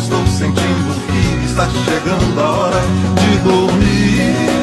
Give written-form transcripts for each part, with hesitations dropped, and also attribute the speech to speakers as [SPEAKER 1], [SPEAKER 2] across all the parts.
[SPEAKER 1] estou sentindo que está chegando a hora de dormir.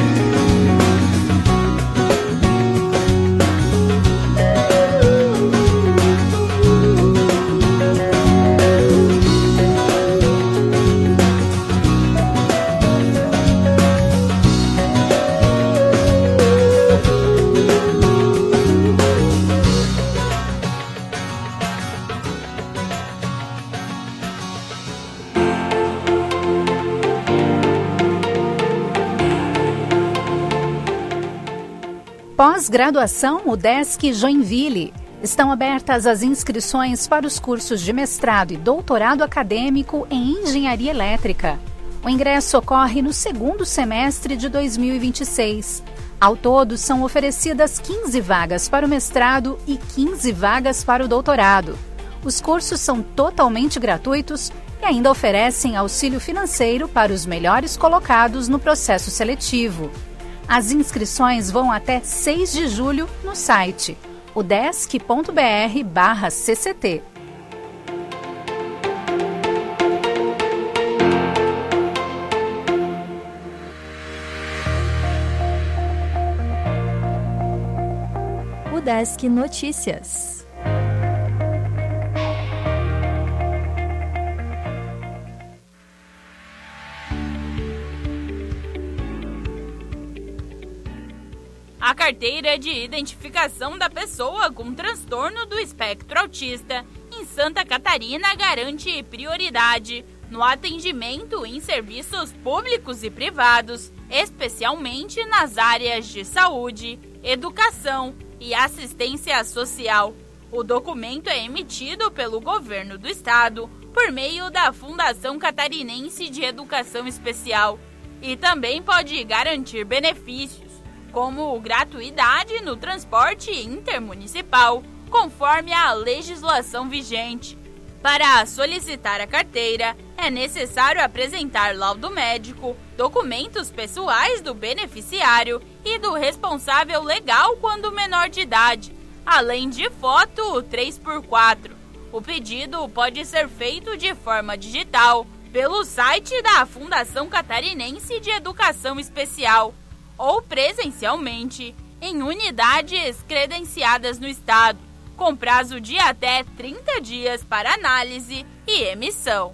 [SPEAKER 2] Pós-graduação UDESC Joinville. Estão abertas as inscrições para os cursos de mestrado e doutorado acadêmico em Engenharia Elétrica. O ingresso ocorre no segundo semestre de 2026. Ao todo, são oferecidas 15 vagas para o mestrado e 15 vagas para o doutorado. Os cursos são totalmente gratuitos e ainda oferecem auxílio financeiro para os melhores colocados no processo seletivo. As inscrições vão até 6 de julho no site udesc.br/cct.
[SPEAKER 3] UDESC Notícias.
[SPEAKER 4] A carteira de identificação da pessoa com transtorno do espectro autista em Santa Catarina garante prioridade no atendimento em serviços públicos e privados, especialmente nas áreas de saúde, educação e assistência social. O documento é emitido pelo governo do estado por meio da Fundação Catarinense de Educação Especial e também pode garantir benefícios, como gratuidade no transporte intermunicipal, conforme a legislação vigente. Para solicitar a carteira, é necessário apresentar laudo médico, documentos pessoais do beneficiário e do responsável legal quando menor de idade, além de foto 3x4. O pedido pode ser feito de forma digital, pelo site da Fundação Catarinense de Educação Especial, ou presencialmente, em unidades credenciadas no estado, com prazo de até 30 dias para análise e emissão.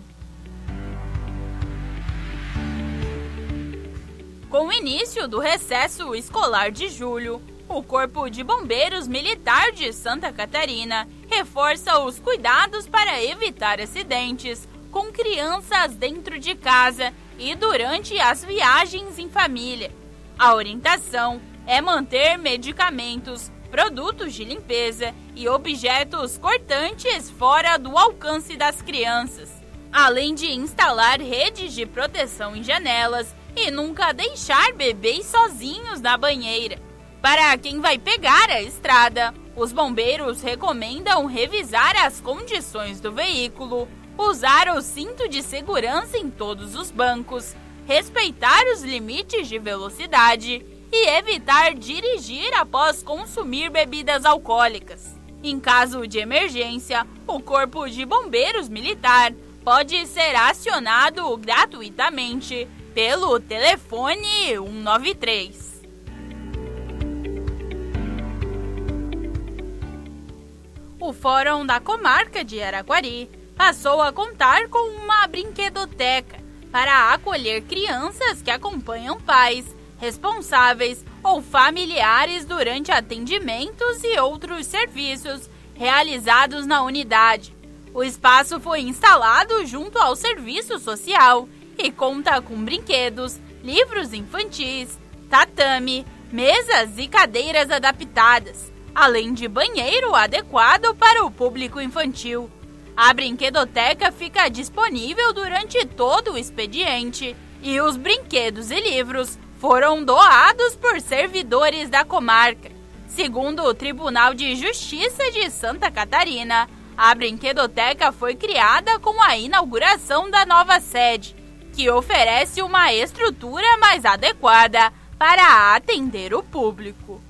[SPEAKER 4] Com o início do recesso escolar de julho, o Corpo de Bombeiros Militar de Santa Catarina reforça os cuidados para evitar acidentes com crianças dentro de casa e durante as viagens em família. A orientação é manter medicamentos, produtos de limpeza e objetos cortantes fora do alcance das crianças, além de instalar redes de proteção em janelas e nunca deixar bebês sozinhos na banheira. Para quem vai pegar a estrada, os bombeiros recomendam revisar as condições do veículo, usar o cinto de segurança em todos os bancos, respeitar os limites de velocidade e evitar dirigir após consumir bebidas alcoólicas. Em caso de emergência, o Corpo de Bombeiros Militar pode ser acionado gratuitamente pelo telefone 193. O Fórum da Comarca de Araquari passou a contar com uma brinquedoteca para acolher crianças que acompanham pais, responsáveis ou familiares durante atendimentos e outros serviços realizados na unidade. O espaço foi instalado junto ao serviço social e conta com brinquedos, livros infantis, tatame, mesas e cadeiras adaptadas, além de banheiro adequado para o público infantil. A brinquedoteca fica disponível durante todo o expediente e os brinquedos e livros foram doados por servidores da comarca. Segundo o Tribunal de Justiça de Santa Catarina, a brinquedoteca foi criada com a inauguração da nova sede, que oferece uma estrutura mais adequada para atender o público.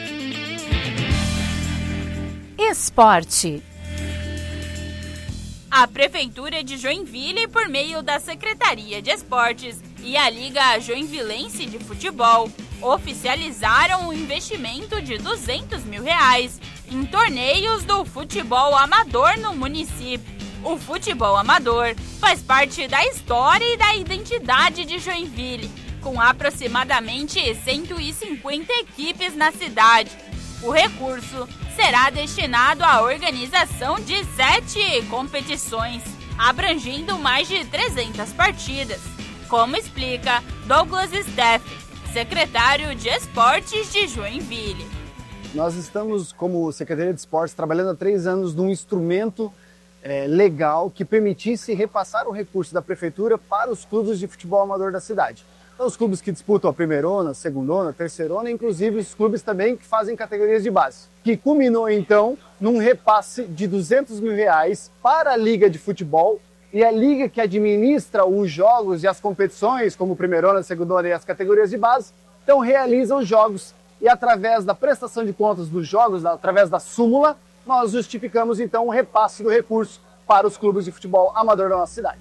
[SPEAKER 2] Esporte.
[SPEAKER 4] A Prefeitura de Joinville, por meio da Secretaria de Esportes e a Liga Joinvilense de Futebol, oficializaram um investimento de R$200 mil em torneios do futebol amador no município. O futebol amador faz parte da história e da identidade de Joinville, com aproximadamente 150 equipes na cidade. O recurso será destinado à organização de 7 competições, abrangendo mais de 300 partidas, como explica Douglas Steff, secretário de Esportes de Joinville.
[SPEAKER 3] Nós estamos, como Secretaria de Esportes, trabalhando há 3 anos num instrumento legal que permitisse repassar o recurso da Prefeitura para os clubes de futebol amador da cidade. Então, os clubes que disputam a primeirona, segundona, terceirona, inclusive os clubes também que fazem categorias de base, que culminou então num repasse de R$200 mil para a Liga de Futebol, e a liga que administra os jogos e as competições, como primeirona, segundona e as categorias de base, então realizam os jogos e através da prestação de contas dos jogos, através da súmula, nós justificamos então o repasse do recurso para os clubes de futebol amador da nossa cidade.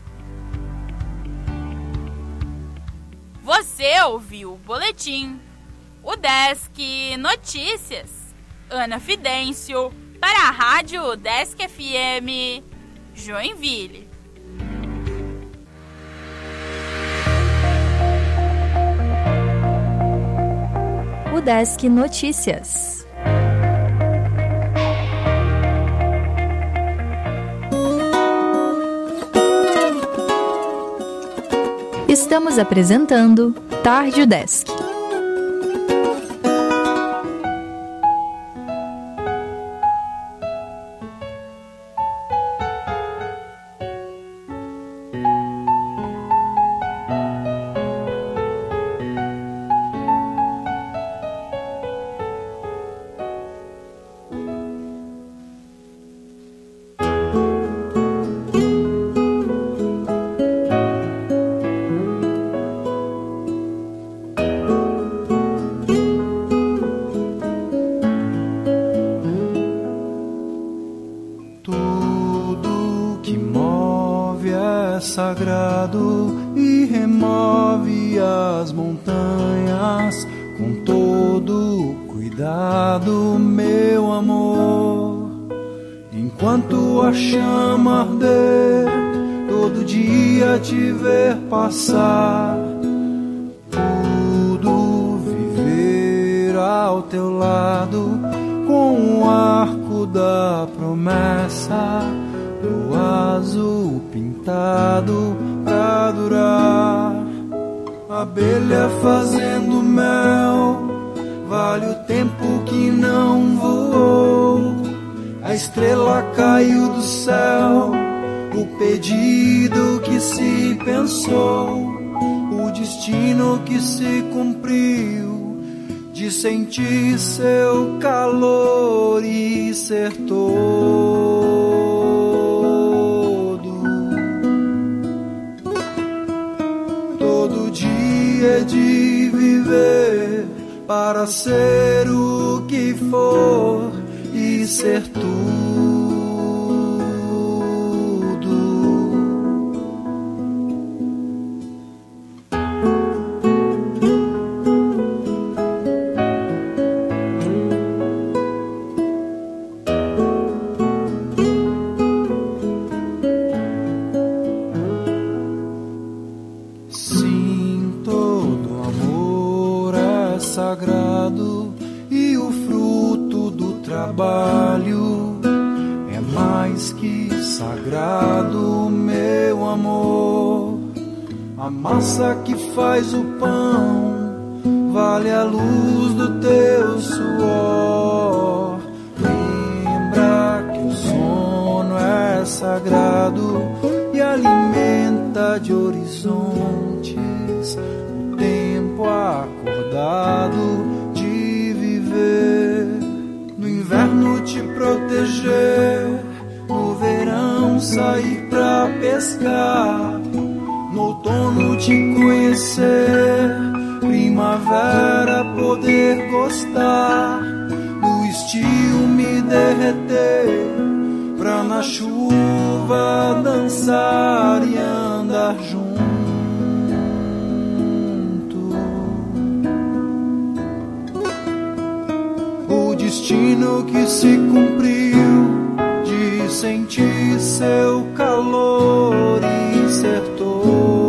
[SPEAKER 4] Você ouviu o boletim, o Desk Notícias, Ana Fidêncio, para a Rádio Desk FM, Joinville.
[SPEAKER 5] O Desk Notícias. Estamos apresentando Tarde o Desk.
[SPEAKER 1] Sagrado e remove as montanhas com todo cuidado, meu amor. Enquanto a chama arder, todo dia te ver passar, pudo viver ao teu lado com o arco da promessa do azul pintado pra durar. Abelha fazendo mel, vale o tempo que não voou. A estrela caiu do céu, o pedido que se pensou, o destino que se cumpriu, de sentir seu calor e ser todo. Todo dia de viver para ser o que for e ser tudo. Sim, todo amor é sagrado e o fruto do trabalho é mais que sagrado, meu amor. A massa que faz o pão vale a luz do teu suor. Lembra que o sono é sagrado e alimenta de horizontes o tempo acordado de viver. No inverno te proteger, no verão sair pra pescar, no outono te conhecer, primavera poder gostar, no estio me derreter pra na chuva dançar e andar junto. O destino que se cumpriu de sentir seu calor e ser todo.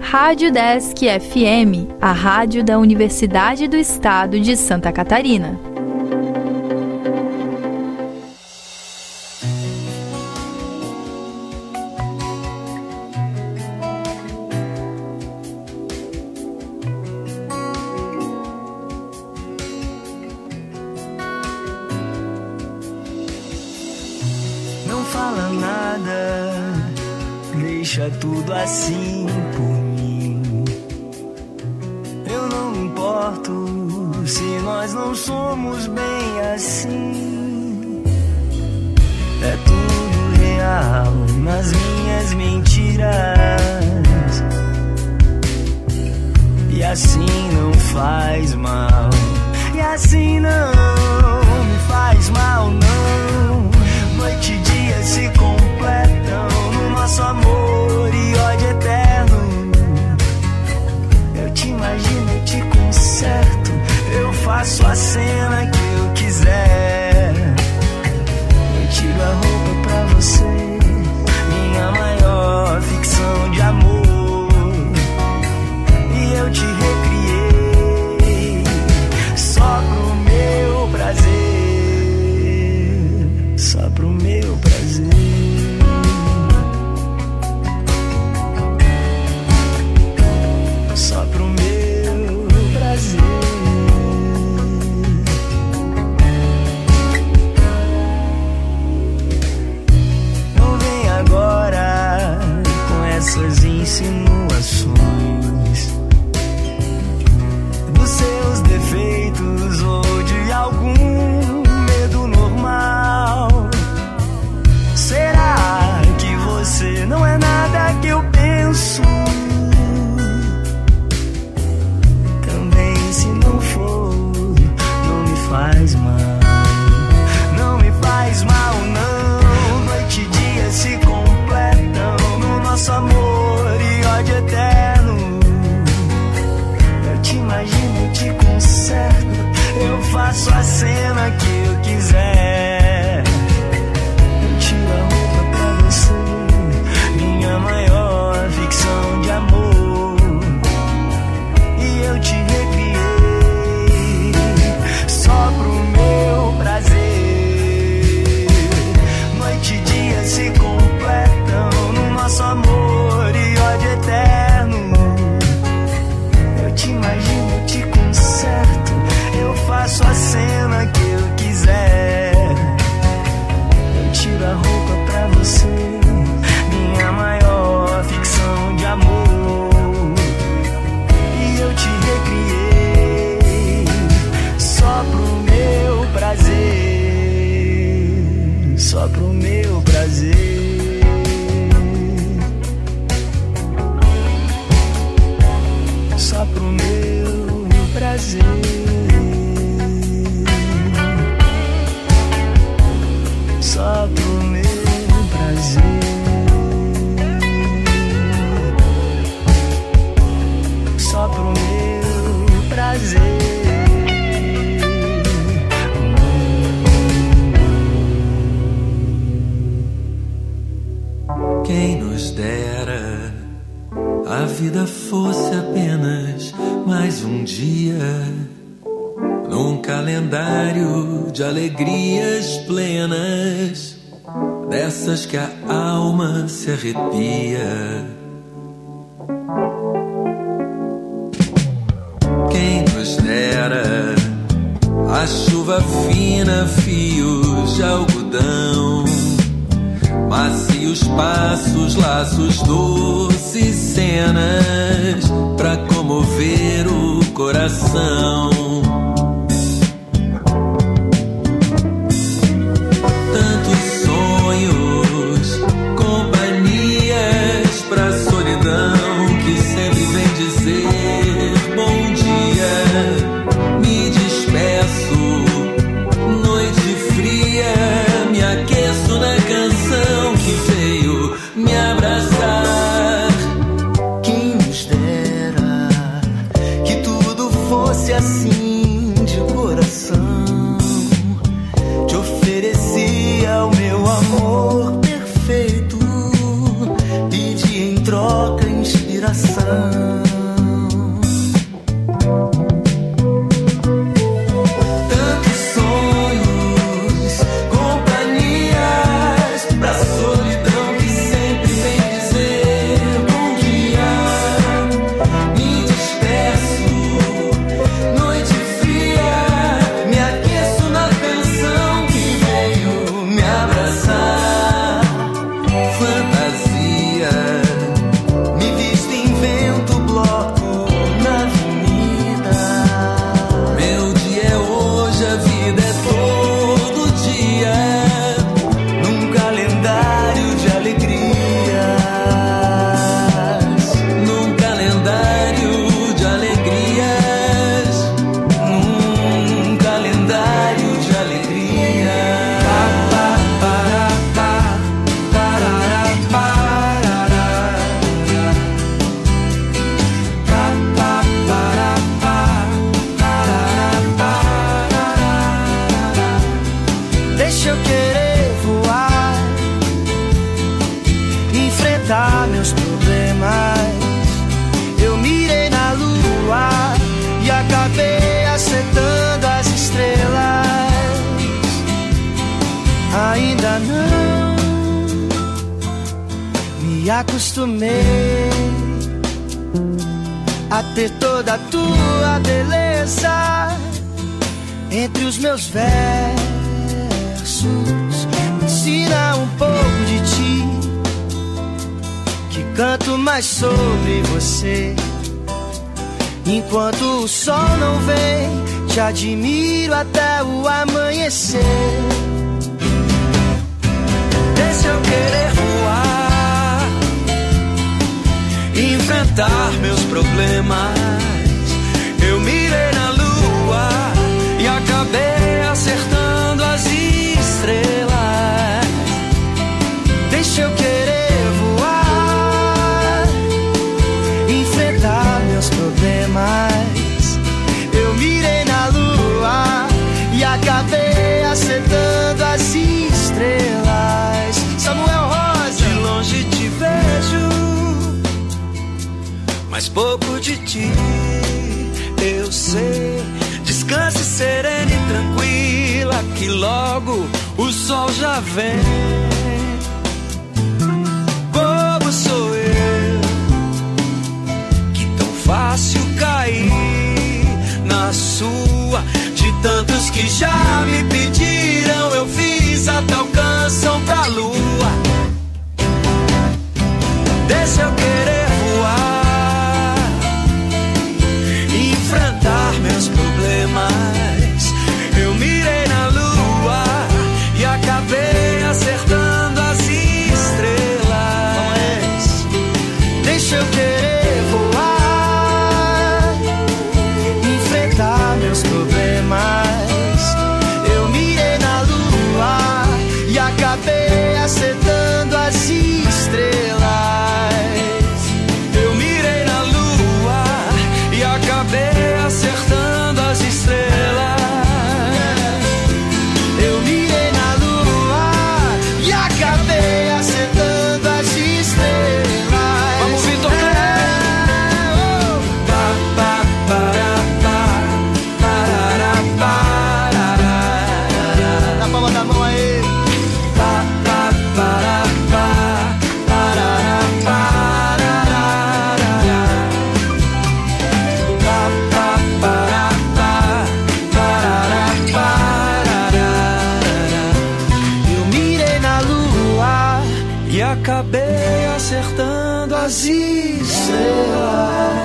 [SPEAKER 5] Rádio Desk FM, a rádio da Universidade do Estado de Santa Catarina.
[SPEAKER 6] Não fala nada, deixa tudo assim por mim. Eu não me importo se nós não somos bem assim. É tudo real nas minhas mentiras, e assim não faz mal, e assim não me faz mal, não. Noite e dia se completam no nosso amor e ódio eterno. Eu te imagino, eu te conserto, eu faço a cena que eu quiser. Eu tiro a roupa pra você, minha maior ficção de amor. E eu te recriei só pro meu prazer. Só pro meu prazer. Só pro meu prazer. Não vem agora com essas insinuações dos seus defeitos ou de algum medo normal. Será que você não é nada que eu penso? Também se não for, não me faz mal. Não me faz mal, não. Noite e dia se completam no nosso amor e ódio eterno. Eu te imagino, eu te conserto, eu faço a cena que eu quiser. Eu tiro a roupa pra você, minha maior ficção de amor. E eu te recriei só pro meu prazer. Noite e dia se completam no nosso amor e ódio eterno. Eu te imagino, eu te conserto, eu faço a cena que eu quiser. Eu tiro a roupa pra você, minha maior ficção de amor. E eu te recriei só pro meu prazer. Só pro meu prazer. Só pro meu prazer. Só pro meu prazer. Só pro meu prazer.
[SPEAKER 7] Quem nos dera a vida fosse apenas mais um dia num calendário de alegrias plenas, dessas que a alma se arrepia. Quem nos dera a chuva fina, fios de algodão, macios passos, laços, doces cenas pra comover o coração. Tantos sonhos, companhias pra solidão que sempre vem dizer bom dia. Me despeço, noite fria, me aqueço na canção que veio me abraçar.
[SPEAKER 6] Quem nos dera que tudo fosse assim de coração. Te oferecia o meu amor perfeito, pedi em troca inspiração. Acostumei a ter toda a tua beleza entre os meus versos. Me ensina um pouco de ti, que canto mais sobre você. Enquanto o sol não vem, te admiro até o amanhecer. Deixa eu querer voar, enfrentar meus problemas. Eu mirei na lua e acabei acertando as estrelas. Deixa eu querer voar, enfrentar meus problemas. Eu mirei na lua e acabei acertando as estrelas. Samuel Rosa, de longe te vejo, mas pouco de ti eu sei. Descanse serena e tranquila, que logo o sol já vem. Bobo sou eu, que tão fácil cair na sua. De tantos que já me pediram, eu fiz até o canção pra lua. Deixa eu querer voar, enfrentar meus problemas. Eu mirei na lua e acabei acertando as estrelas. Deixa eu querer voar, enfrentar meus problemas. Eu mirei na lua e acabei acertando as estrelas. Eu mirei na lua e acabei acertando as estrelas. Eu mirei na lua e acabei acertando as estrelas. Vamos, Vitor! Na palma da mão aí. Eu mirei na lua e acabei acertando as estrelas.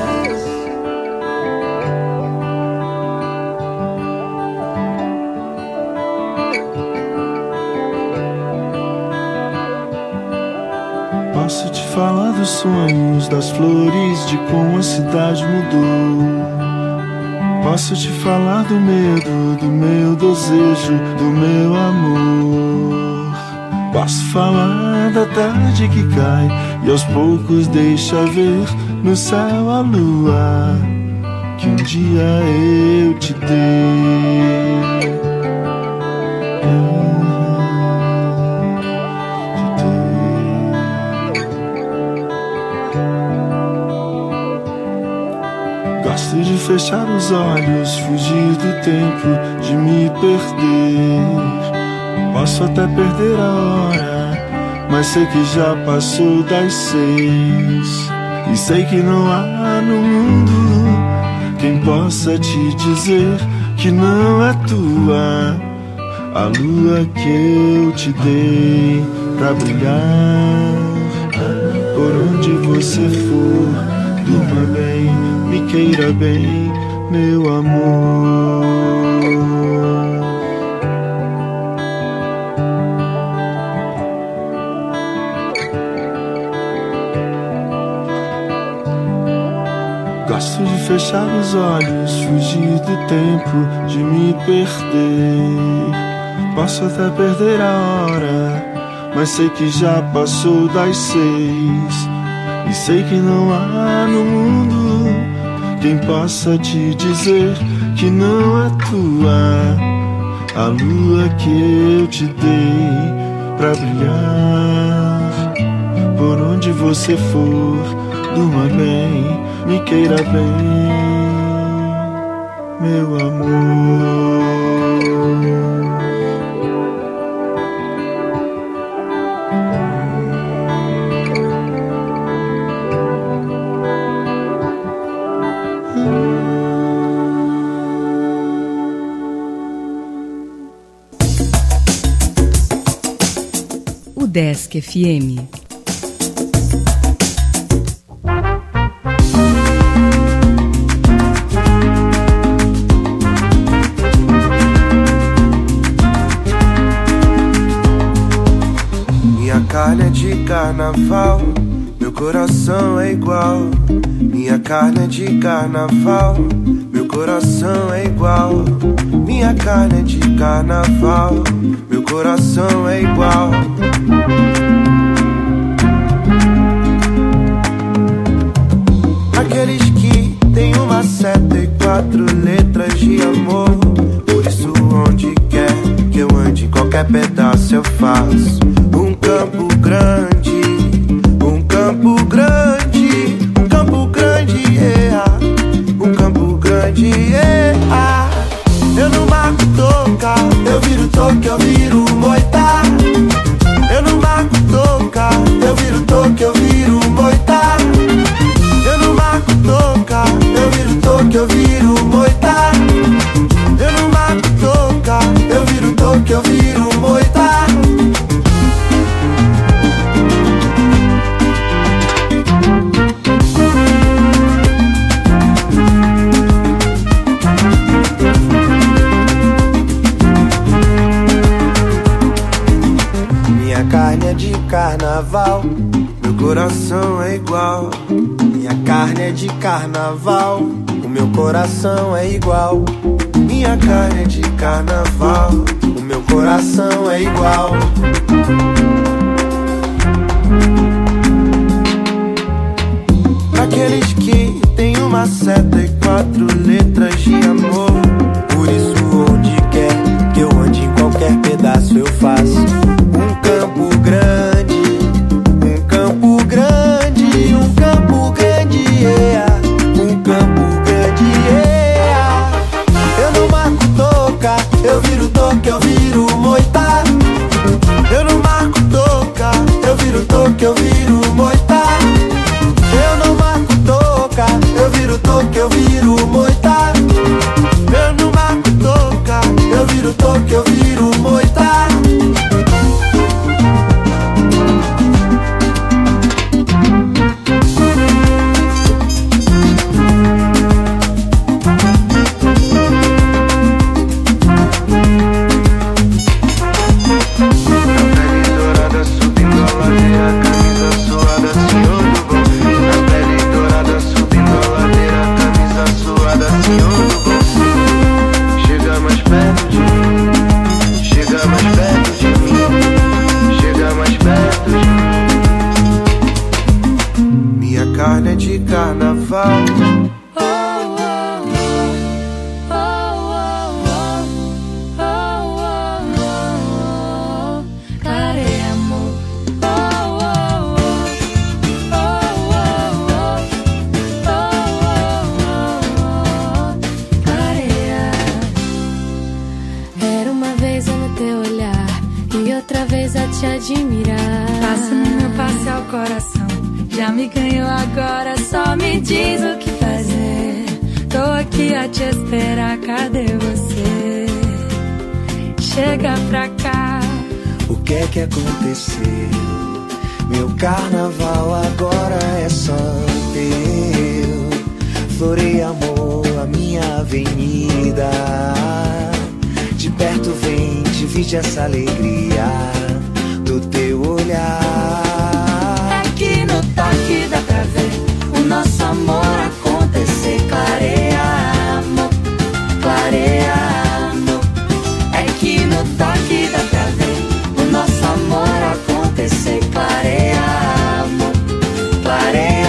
[SPEAKER 1] Posso te falar dos sonhos, das flores, de como a cidade mudou. Posso te falar do medo, do meu desejo, do meu amor. Posso falar da tarde que cai e aos poucos deixa ver no céu a lua que um dia eu te dei. Gosto de fechar os olhos, fugir do tempo, de me perder. Posso até perder a hora, mas sei que já passou das 6. E sei que não há no mundo quem possa te dizer que não é tua a lua que eu te dei pra brilhar. Por onde você for, durma bem, me queira bem, meu amor. Gosto de fechar os olhos, fugir do tempo, de me perder. Posso até perder a hora, mas sei que já passou das 6. E sei que não há no mundo quem possa te dizer que não é tua a lua que eu te dei pra brilhar. Por onde você for, durma bem, me queira bem, meu amor.
[SPEAKER 8] Desk FM.
[SPEAKER 9] Minha carne é de carnaval, meu coração é igual. Minha carne é de carnaval, meu coração é igual. Minha carne é de carnaval, meu coração é igual. Aqueles que tem uma seta e 4 letras de amor. Por isso onde quer que eu ande, em qualquer pedaço eu faço um campo grande, um campo grande, um campo grande, yeah. Um campo grande, yeah. Eu não marco toca, eu viro toque, eu viro moita. Eu não marco toca, eu viro toque, eu viro moita. Eu não marco toca, eu viro toque, eu viro moita. Eu não marco toca, eu viro toque, eu viro moita. Minha carne é de carnaval, meu coração é igual. Minha carne é de carnaval, o meu coração é igual. Minha carne é de carnaval, o meu coração é igual. Aqueles que tem uma seta e 4 letras de amor. Por isso onde quer que eu ande, em qualquer pedaço eu faço um campo grande, um campo grande, um campo grande, yeah. Um campo grande, yeah. Eu não marco toca, eu viro toque, eu viro moita. Eu não marco toca, eu viro toque, eu viro moita. Eu não marco toca, eu viro toque, eu viro moita. Eu não marco toca, eu viro toque, eu viro moita. Carne de carnaval.
[SPEAKER 8] admirar. Passo no meu passe ao coração, já me ganhou agora, só me diz o que fazer. Tô aqui a te esperar, cadê você? Chega pra cá.
[SPEAKER 9] O que é que aconteceu? Meu carnaval agora é só teu. Florei, amor, a minha avenida. De perto vem, divide essa alegria do teu olhar.
[SPEAKER 8] É que no toque dá pra ver o nosso amor acontecer. Clareia, amor, clareia, amor. É que no toque dá pra ver o nosso amor acontecer. Clareia, amor, clareia.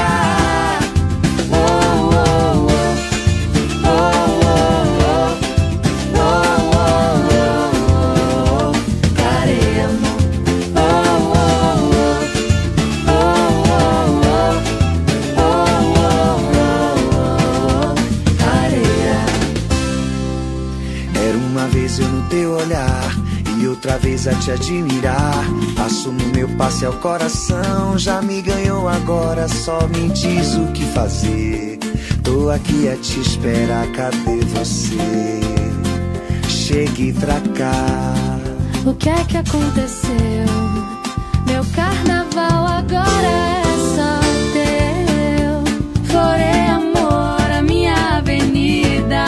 [SPEAKER 9] Eu no teu olhar e outra vez a te admirar. Passo no meu passe ao coração, já me ganhou agora, só me diz o que fazer. Tô aqui a te esperar, cadê você? Chegue pra cá.
[SPEAKER 8] O que é que aconteceu? Meu carnaval agora é só teu. Florei, amor, a minha avenida.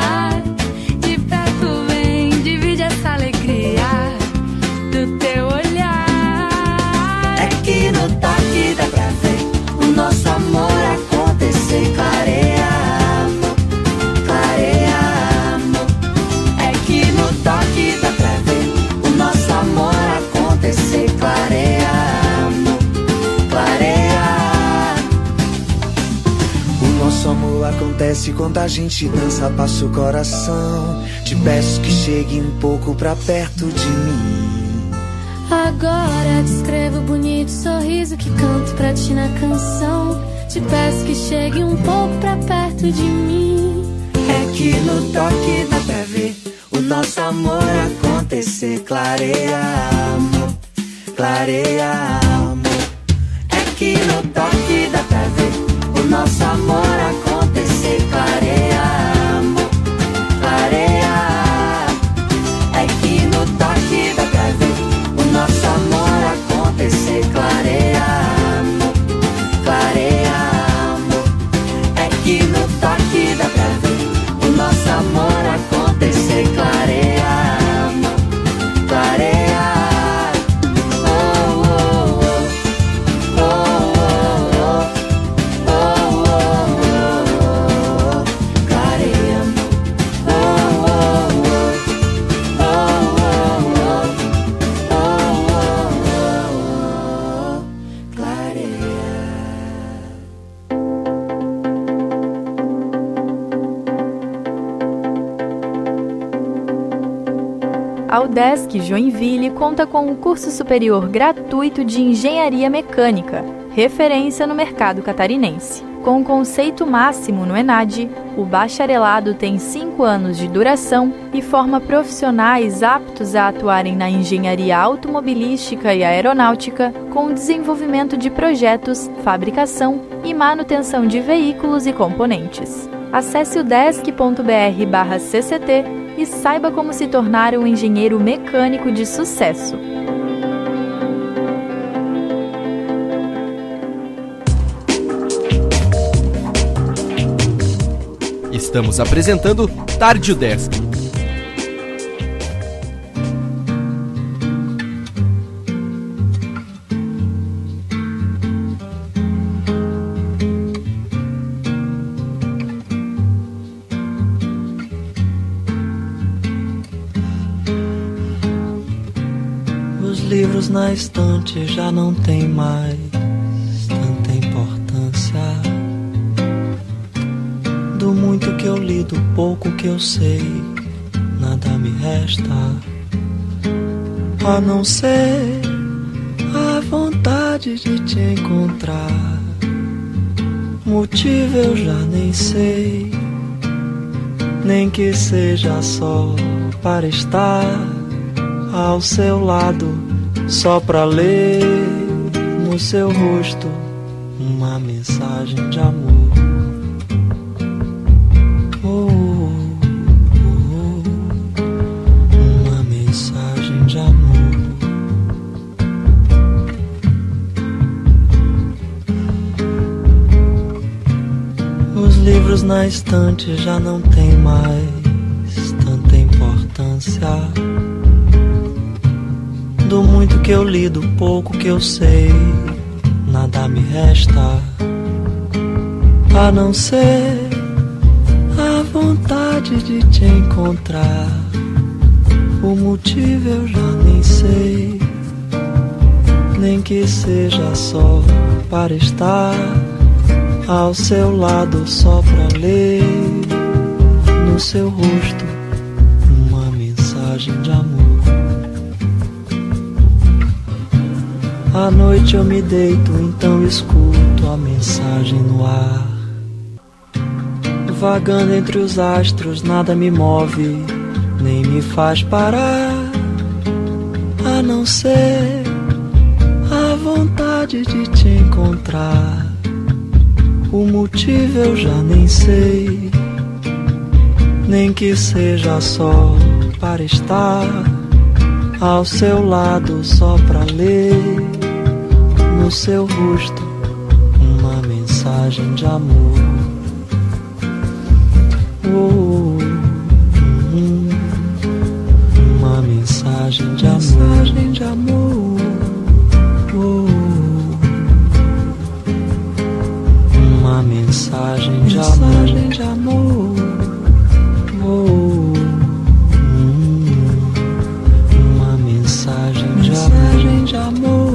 [SPEAKER 9] Nosso amor acontecer. Clareia, amor, clareia, amor.
[SPEAKER 8] É que no toque dá pra ver o nosso amor acontecer. Clareia, amor, clareia.
[SPEAKER 9] O nosso amor acontece quando a gente dança, passa o coração. Te peço que chegue um pouco pra perto de mim.
[SPEAKER 8] Agora te escrevo bonito sorriso que canto pra ti na canção. Te peço que chegue um pouco pra perto de mim.
[SPEAKER 9] É que no toque dá pra ver o nosso amor acontecer. Clareia, amor, clareia, amor. É que no toque dá pra ver o nosso amor acontecer. Clareia, amor, clareia. É que no toque dá pra ver nosso amor acontecer. Clareia, amor, clareia, amor. É que no toque dá pra ver o nosso amor acontecer. Clareia, amor, clareia. Oh, oh, oh, oh, oh, oh, oh, oh, oh. Clareia, amor. Oh, oh, oh, oh, oh, oh.
[SPEAKER 5] A UDESC Joinville conta com um curso superior gratuito de Engenharia Mecânica, referência no mercado catarinense. Com o conceito máximo no ENAD, o bacharelado tem 5 anos de duração e forma profissionais aptos a atuarem na engenharia automobilística e aeronáutica, com desenvolvimento de projetos, fabricação e manutenção de veículos e componentes. Acesse udesc.br/CCT e saiba como se tornar um engenheiro mecânico de sucesso.
[SPEAKER 10] Estamos apresentando Tarde UDESC.
[SPEAKER 6] Os livros na estante já não tem mais tanta importância. Do muito que eu li, do pouco que eu sei, nada me resta a não ser a vontade de te encontrar. Motivo eu já nem sei, nem que seja só para estar ao seu lado só pra ler no seu rosto uma mensagem de amor. Uma mensagem de amor. Os livros na estante já não têm mais tanta importância. Do muito que eu li, do pouco que eu sei, nada me resta a não ser a vontade de te encontrar. O motivo eu já nem sei, nem que seja só para estar ao seu lado, só pra ler no seu rosto uma mensagem de amor. À noite eu me deito, então escuto a mensagem no ar. Vagando entre os astros, nada me move, nem me faz parar, a não ser a vontade de te encontrar. O motivo eu já nem sei, nem que seja só para estar ao seu lado, só pra ler no seu rosto uma mensagem de amor. Uma mensagem de amor. Mensagem de amor. Uma mensagem de amor. Mensagem de amor. Uma mensagem de amor. Mensagem de amor.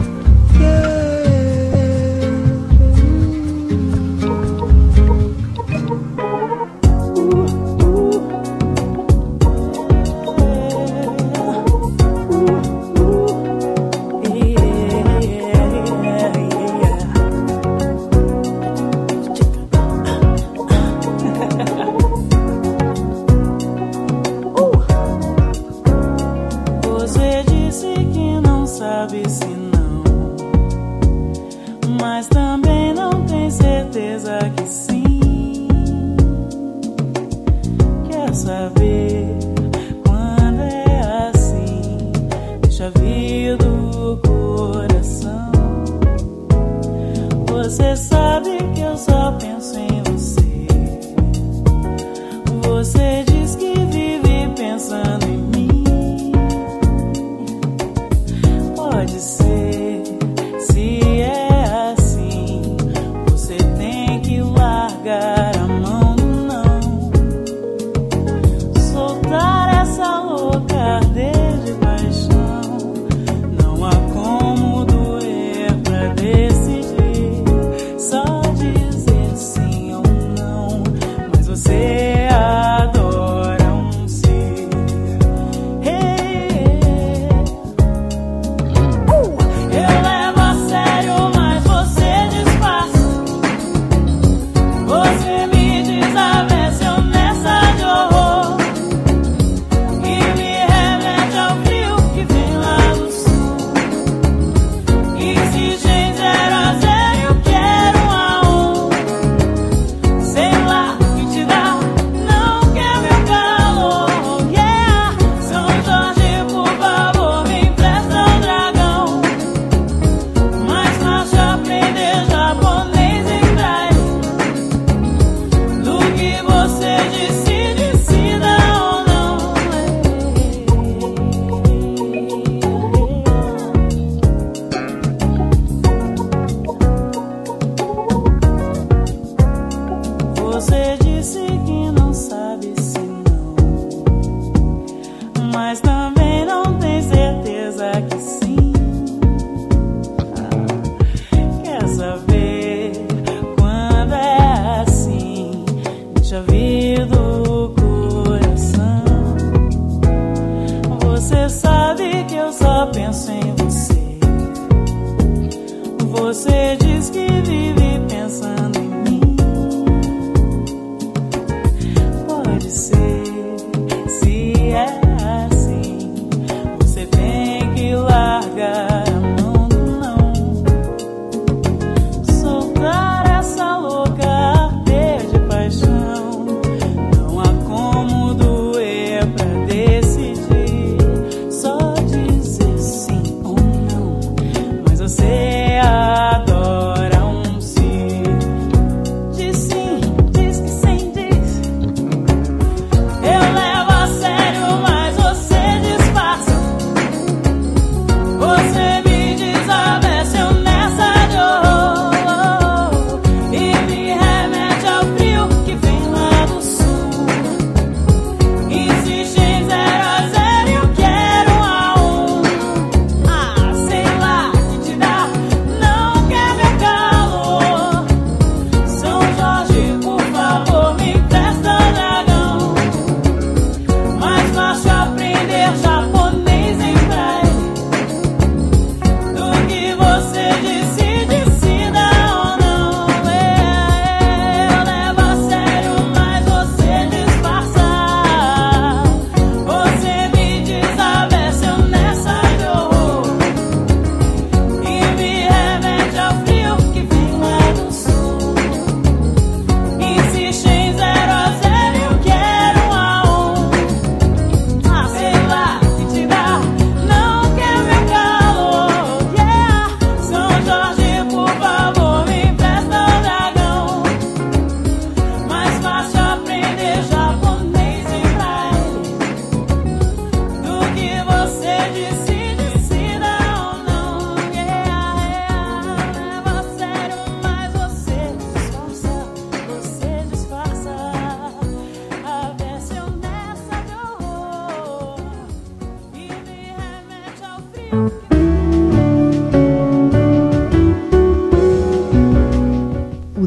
[SPEAKER 11] Você diz que vive pensando em mim. Pode ser, se é assim, você tem que largar.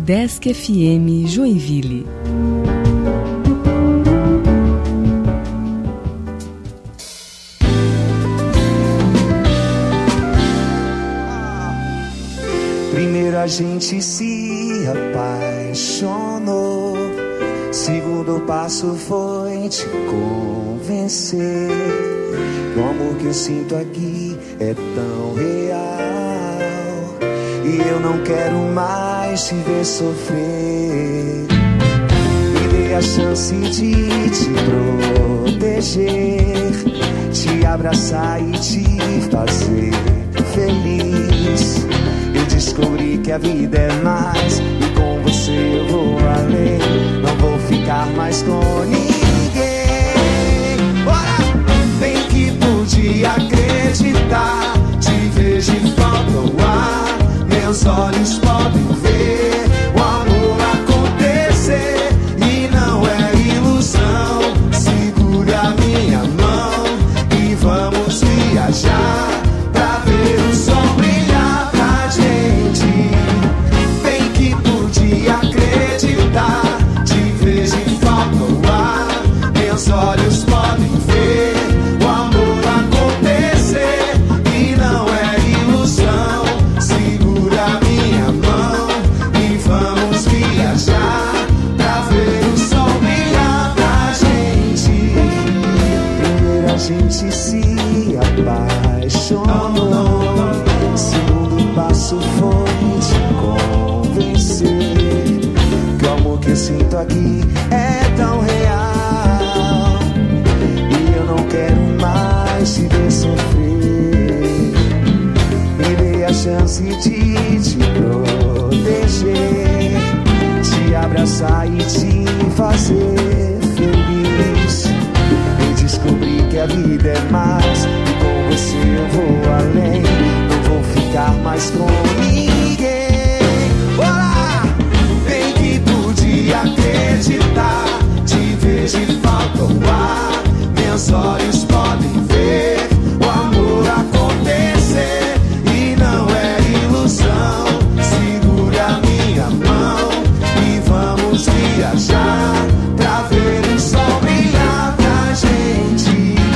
[SPEAKER 12] UDESC FM Joinville.
[SPEAKER 6] Primeiro a gente se apaixonou, segundo passo foi te convencer que o amor que eu sinto aqui é tão real e eu não quero mais te ver sofrer. Me dê a chance de te proteger, te abraçar e te fazer feliz. Eu descobri que a vida é mais e com você eu vou além. Não vou ficar mais com ninguém. Bora! Bem que pude acreditar, te vejo e falta o ar. Meus olhos podem ver o amor acontecer e não é ilusão. Segure a minha mão e vamos viajar pra ver o sol brilhar pra gente. Bem que pude acreditar, te vejo e falta o ar. Meus olhos podem ver o amor acontecer e não é ilusão. Segura a minha mão e vamos viajar pra ver o sol brilhar pra gente. Primeiro a gente se apaixonou, segundo passo foi te convencer que o amor que eu sinto aqui é tão real e eu não quero mais te ver sofrer. Me dê a chance de te proteger, te abraçar e te fazer feliz. Eu descobri que a vida é mais e com você eu vou além. Não vou ficar mais com ninguém. Bora! Bem que pude acreditar, te vejo e falta o ar. Meus olhos podem ver o amor acontecer e não é ilusão. Segura a minha mão e vamos viajar pra ver o sol brilhar pra gente.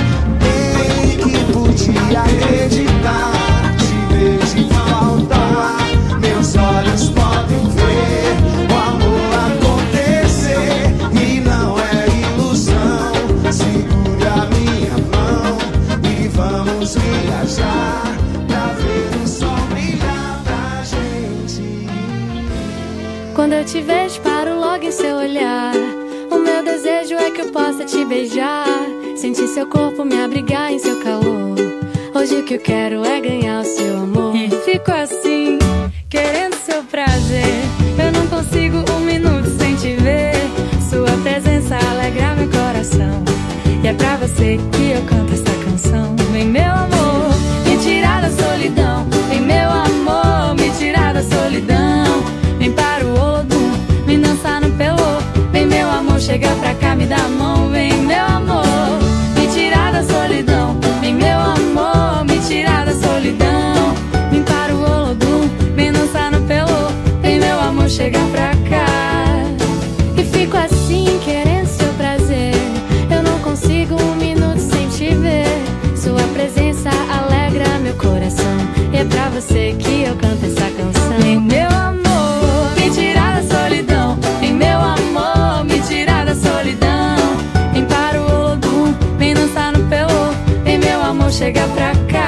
[SPEAKER 6] Bem que pude acreditar, te vejo e falta o ar. Meus olhos podem ver o amor acontecer e não é ilusão. Segura a minha mão e vamos viajar pra ver o sol brilhar pra gente.
[SPEAKER 13] Quando eu te vejo, paro logo em seu olhar. O meu desejo é que eu possa te beijar, sentir seu corpo me abrigar em seu calor. Hoje o que eu quero é ganhar o seu amor. E fico assim, querendo seu prazer. Eu não consigo um minuto sem te ver. Sua presença alegra meu coração. E é pra você que eu canto essa canção. Vem meu amor, me tirar da solidão. Vem meu amor, me tirar da solidão. Vem para o Olodum, me dançar no pelô. Vem meu amor, chega pra cá, me dá a mão. Vem meu amor, me tirar da solidão. Vem meu amor, me tirar da solidão. Vem para o Olodum, vem dançar no pelô. Vem meu amor, chega pra cá. E fico assim, querendo seu prazer. Eu não consigo um minuto sem te ver. Sua presença alegra meu coração. E é pra você que eu canto essa canção. Vem meu amor, me tirar da solidão. Vem meu amor, me tirar da solidão. Vem para o Olodum, vem dançar no pelô. Vem meu amor, chega pra cá.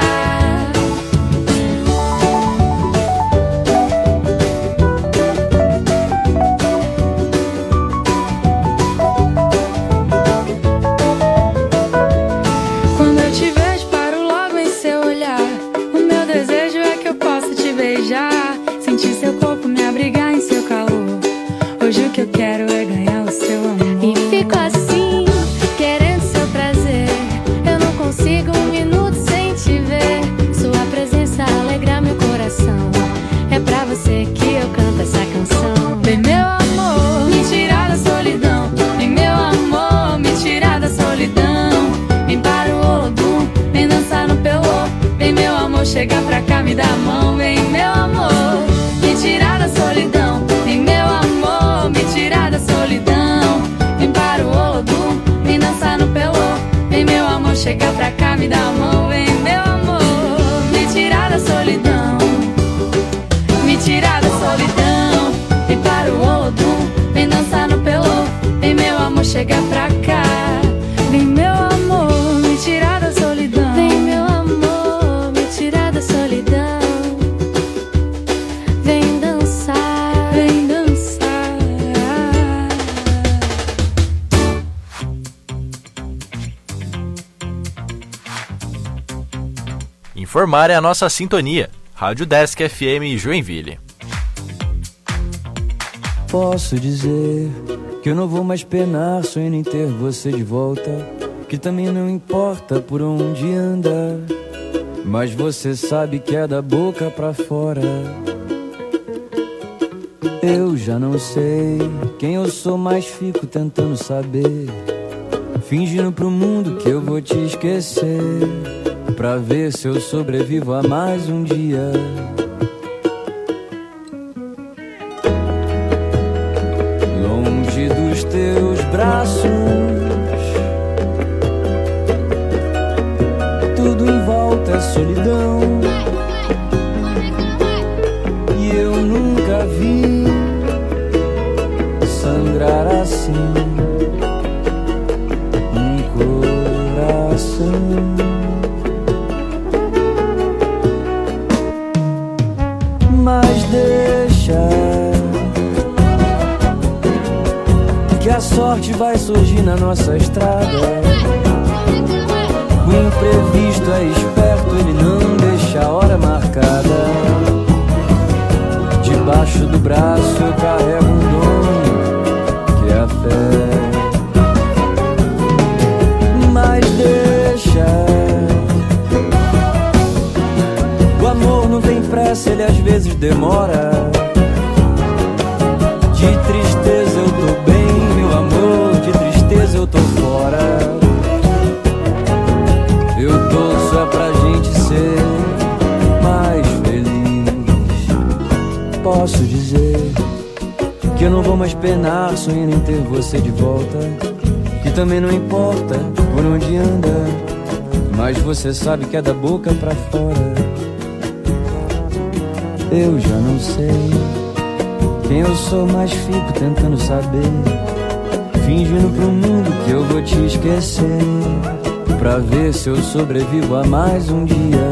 [SPEAKER 13] Quando eu te vejo, paro logo em seu olhar. O meu desejo é que eu possa te beijar, sentir seu corpo me abrigar em seu calor. Hoje o que eu quero é ganhar o seu amor. E fico assim, querendo seu prazer. Eu não consigo um minuto sem te ver. Sua presença alegra meu coração. É pra você que eu canto essa canção. Vem meu amor, me tirar da solidão. Vem meu amor, me tirar da solidão. Vem para o Olodum, vem dançar no pelô. Vem meu amor, chega pra cá, me dá a mão. Vem meu amor, me tirar da solidão. Vem meu amor, chega pra cá. Vem meu amor, me tirar da solidão. Vem meu amor, me tirar da solidão. Vem dançar, vem dançar.
[SPEAKER 14] Informar é a nossa sintonia. Rádio Desk FM Joinville.
[SPEAKER 15] Posso dizer que eu não vou mais penar sonhando em ter você de volta, que também não importa por onde anda, mas você sabe que é da boca pra fora. Eu já não sei quem eu sou, mas fico tentando saber, fingindo pro mundo que eu vou te esquecer, pra ver se eu sobrevivo a mais um dia. Longe dos teus braços, tudo em volta é solidão, e eu nunca vi sangrar assim um coração. Mas deixa que a sorte vai surgir na nossa estrada. O imprevisto é esperto, ele não deixa a hora marcada. Debaixo do braço eu carrego um dom, que é a fé. Mas deixa, o amor não tem pressa, ele às vezes demora. De tristeza eu tô bem, meu amor, de tristeza eu tô fora. Eu torço é pra gente ser mais feliz. Posso dizer que eu não vou mais penar sonhando em ter você de volta, que também não importa por onde anda, mas você sabe que é da boca pra fora. Eu já não sei quem eu sou, mas fico tentando saber, fingindo pro mundo que eu vou te esquecer, pra ver se eu sobrevivo a mais um dia.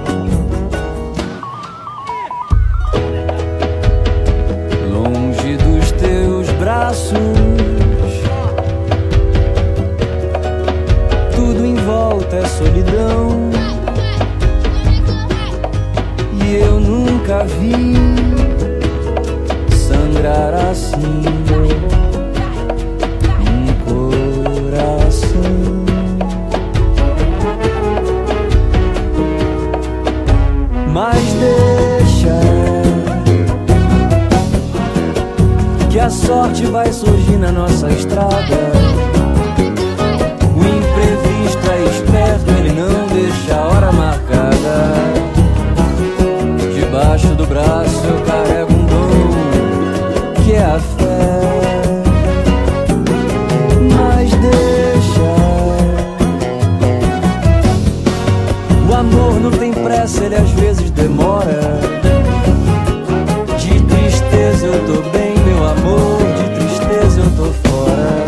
[SPEAKER 15] Longe dos teus braços, tudo em volta é solidão, e eu nunca vi sangrar assim um coração. Mas deixa que a sorte vai surgir na nossa estrada. O imprevisto é esperto, ele não deixa a hora marcada. Debaixo do braço eu carrego um dom, que é a fé. Mas deixa, o amor não tem pressa, ele às vezes demora. De tristeza eu tô bem, meu amor, de tristeza eu tô fora.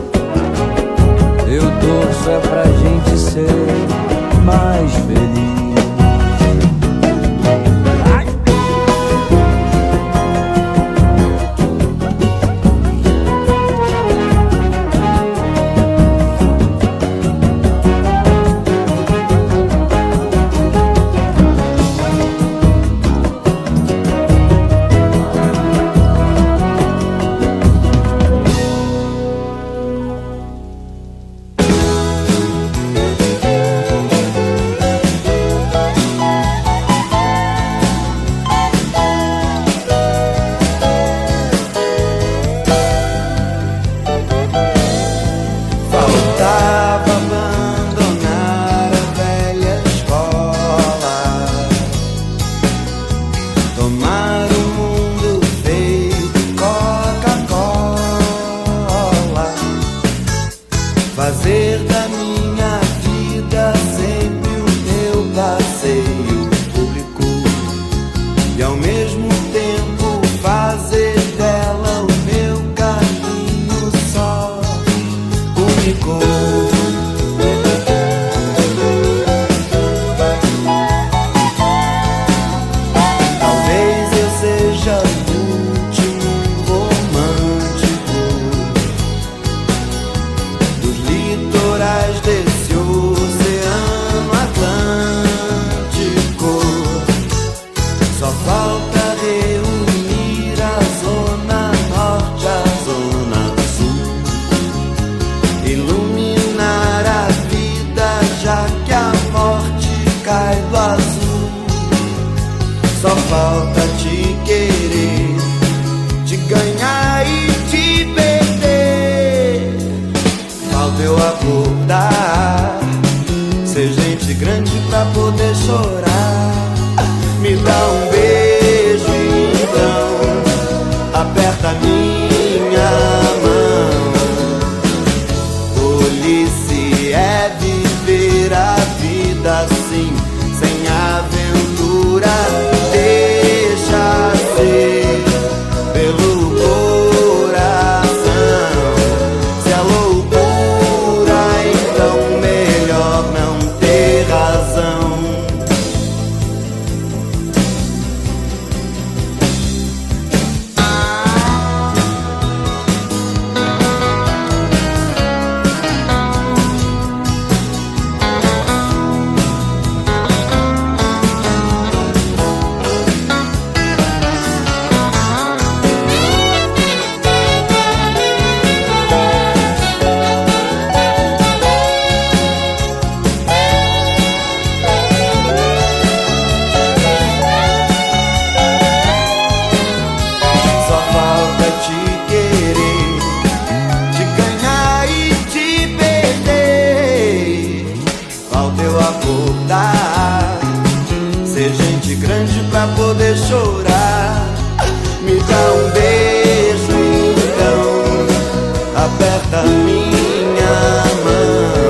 [SPEAKER 15] Eu torço é pra gente ser mais feliz.
[SPEAKER 9] minha mão. Tolice é viver a vida assim, sem aventura. Deixa ser pelo coração. Se é loucura, então melhor não ter razão. Ser gente grande pra poder chorar. Me dá um beijo então, aperta minha mão.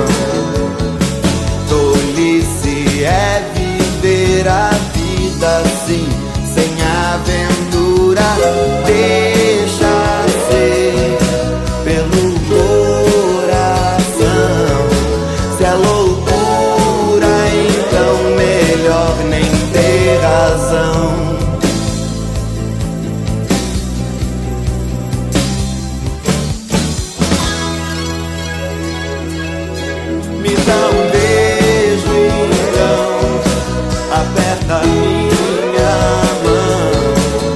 [SPEAKER 9] Tolice é viver a vida assim, sem aventura. Deixa ser pelo coração. Se é loucura, então melhor nem ter razão. Me dá um beijo então, aperta minha mão.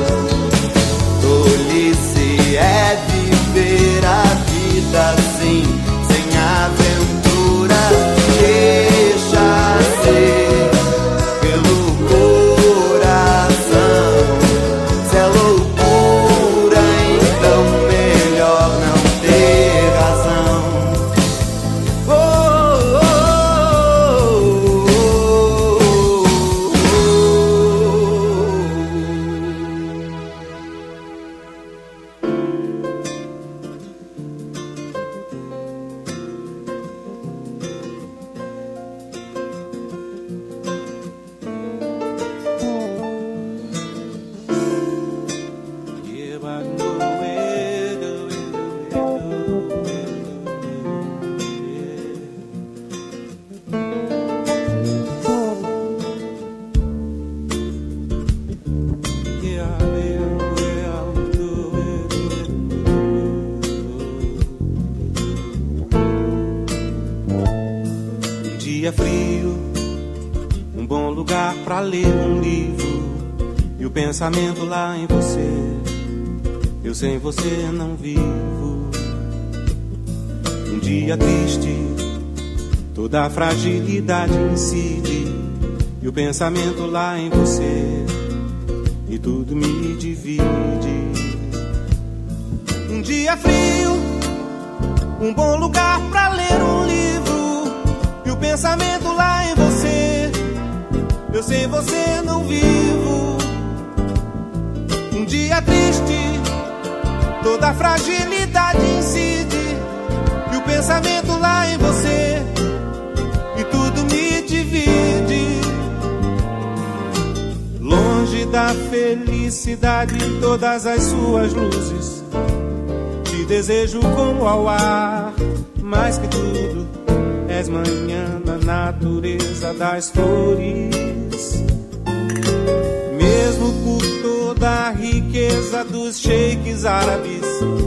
[SPEAKER 9] Tolice é viver a vida assim, sem aventura. Deixa ser pelo coração. Se é loucura, então melhor não ter razão.
[SPEAKER 16] Dia frio, um bom lugar pra ler um livro, e o pensamento lá em você. Eu sem você não vivo. Um dia triste, toda a fragilidade incide, e o pensamento lá em você, e tudo me divide. Um dia frio, um bom lugar pra ler um livro, e o pensamento lá em você. Eu sem você não vivo. Um dia triste, toda a fragilidade incide, e o pensamento lá em você, e tudo me divide. Longe da felicidade em todas as suas luzes, te desejo como ao ar, mais que tudo és manhã na natureza das flores. Mesmo por toda a riqueza dos sheiks árabes,